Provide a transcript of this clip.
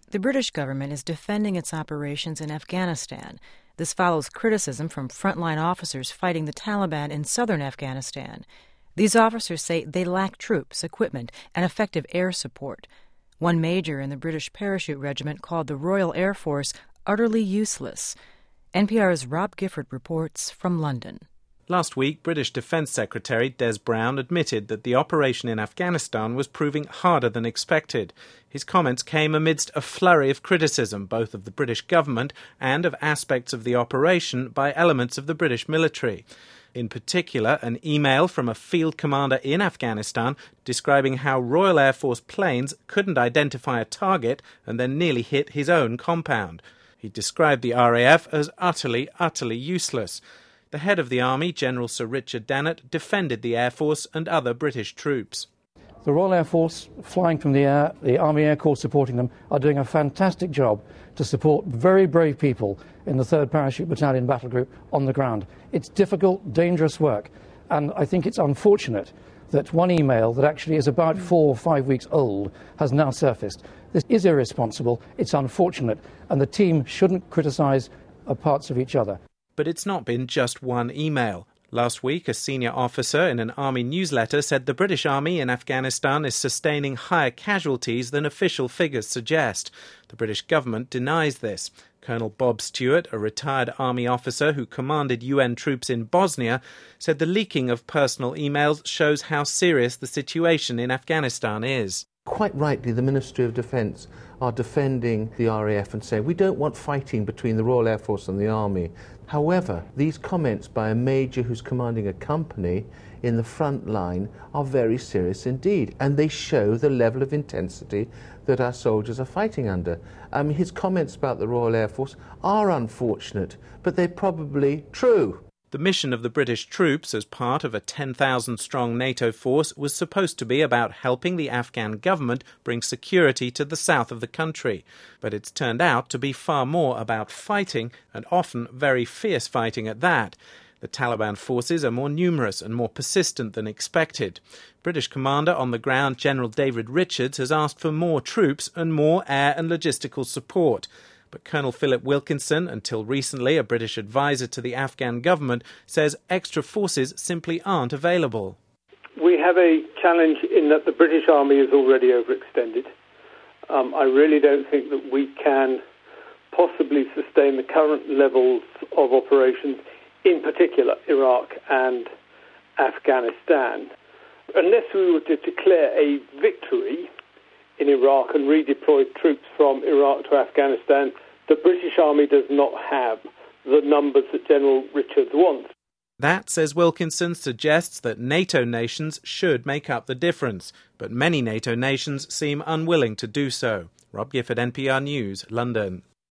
The British government is defending its operations in Afghanistan. This follows criticism from frontline officers fighting the Taliban in southern Afghanistan. These officers say they lack troops, equipment, and effective air support. One major in the British Parachute Regiment called the Royal Air Force utterly useless. NPR's Rob Gifford reports from London. Last week, British Defence Secretary Des Brown admitted that the operation in Afghanistan was proving harder than expected. His comments came amidst a flurry of criticism, both of the British government and of aspects of the operation by elements of the British military. In particular, an email from a field commander in Afghanistan describing how Royal Air Force planes couldn't identify a target and then nearly hit his own compound. He described the RAF as utterly useless. The head of the Army, General Sir Richard Dannatt, defended the Air Force and other British troops. The Royal Air Force, flying from the air, the Army Air Corps supporting them, are doing a fantastic job to support very brave people in the 3rd Parachute Battalion Battle Group on the ground. It's difficult, dangerous work, and I think it's unfortunate that one email that actually is about 4 or 5 weeks old has now surfaced. This is irresponsible, it's unfortunate, and the team shouldn't criticise parts of each other. But it's not been just one email. Last week, a senior officer in an Army newsletter said the British Army in Afghanistan is sustaining higher casualties than official figures suggest. The British government denies this. Colonel Bob Stewart, a retired Army officer who commanded UN troops in Bosnia, said the leaking of personal emails shows how serious the situation in Afghanistan is. Quite rightly, the Ministry of Defence are defending the RAF and saying we don't want fighting between the Royal Air Force and the Army. However, these comments by a major who's commanding a company in the front line are very serious indeed, and they show the level of intensity that our soldiers are fighting under. His comments about the Royal Air Force are unfortunate, but they're probably true. The mission of the British troops as part of a 10,000-strong NATO force was supposed to be about helping the Afghan government bring security to the south of the country. But it's turned out to be far more about fighting, and often very fierce fighting at that. The Taliban forces are more numerous and more persistent than expected. British commander on the ground General David Richards has asked for more troops and more air and logistical support. But Colonel Philip Wilkinson, until recently a British advisor to the Afghan government, says extra forces simply aren't available. We have a challenge in that the British Army is already overextended. I really don't think that we can possibly sustain the current levels of operations, in particular Iraq and Afghanistan, unless we were to declare a victory in Iraq and redeploy troops from Iraq to Afghanistan. The British Army does not have the numbers that General Richards wants. That, says Wilkinson, suggests that NATO nations should make up the difference, but many NATO nations seem unwilling to do so. Rob Gifford, NPR News, London.